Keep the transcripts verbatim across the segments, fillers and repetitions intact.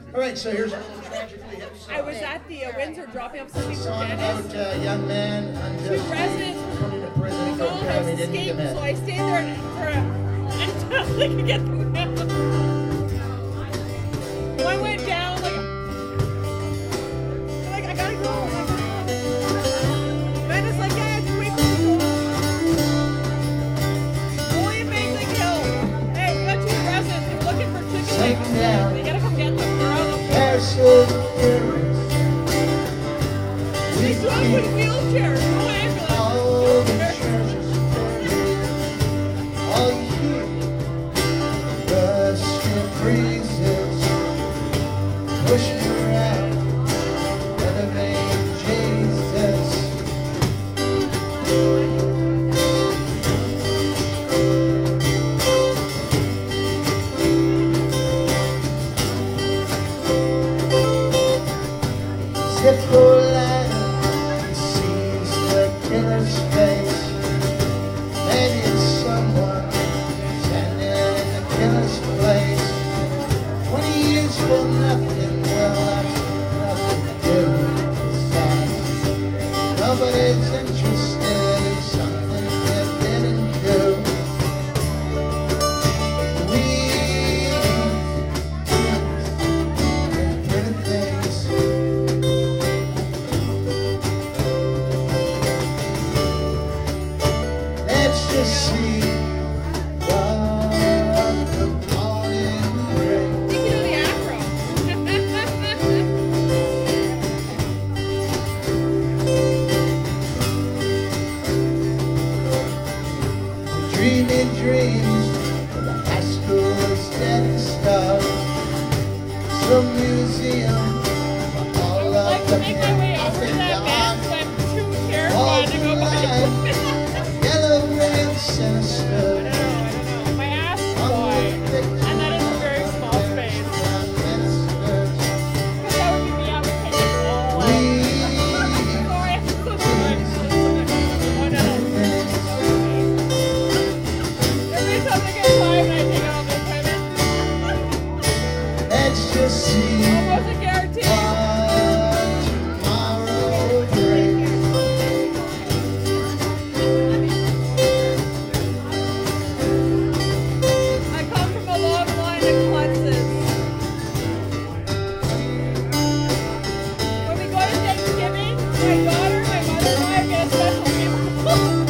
All right, so here's a little tragically hip song. I was at the uh, Windsor dropping off something for Song Dennis. about a uh, young man unjustly Two residents put into prison for a all crime have he didn't escaped, commit. so I stayed there for a, until they could get them out. One went down, like, like I gotta go. I gotta go. Ben is like, yeah, I have to wait for you. William Bangling Hill. Hey, we got two residents. They're looking for chicken Take wings. down. We gotta come get them. They're out of the Parcels of parents. They drove with wheelchairs, no ambulance. All the treasures buried. All you hear, rusting breezes, pushing around, elevating Jesus. Zippo-liner sees the killer's face. Maybe it's someone standing in the killer's place. Twenty years for nothing, well, that's nothing to do with science. Nobody's interested in something they didn't do. Let's just see what the morning brings. You know the afro. Dreaming dreams of the high school steady start. Some museum for all I would like of to the make my way over to nothing that gone. bench, but I'm too All terrified to go the by. light, yellow red I sinister. don't know, I don't know. My ass is wide, and that is a very small space. Because that would be me, I would take it all out. Sorry, I'm so sorry. Oh no. Every time I get tired, I take out the equipment. Let's just see Almost a guarantee. what tomorrow brings. I come from a long line of klunzes. When we go to Thanksgiving, my daughter, my mother, and I get a special meal.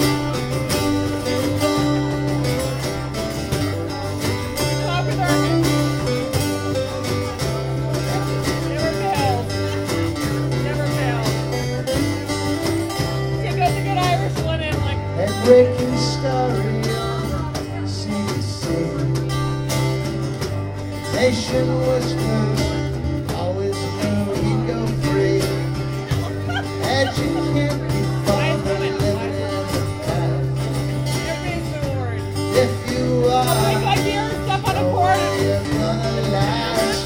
Talk with her. Never fails. Never fails. She goes a good Irish one in like. That breaking story on C B C. Nation was blue, always knew he'd go free. And you can't be far from living in the past. Everybody's been warned. If you Oh my are, God, dear, step on a no board. way you're gonna last.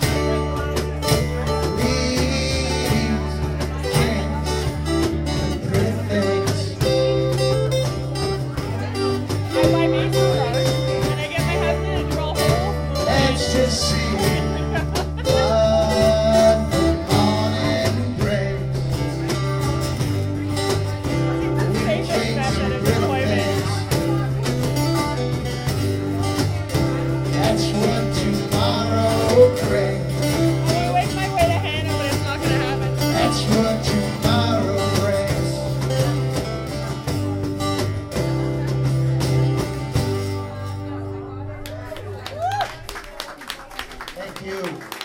Leaves, drinks, and pretty things. I buy mason jars, and I get my husband to drill holes. Let's just see what the morning brings. We Say change that some at little employment. things. That's what tomorrow brings. I want to wake my way to Hannah, but it's not going to happen. That's what tomorrow brings. Thank you.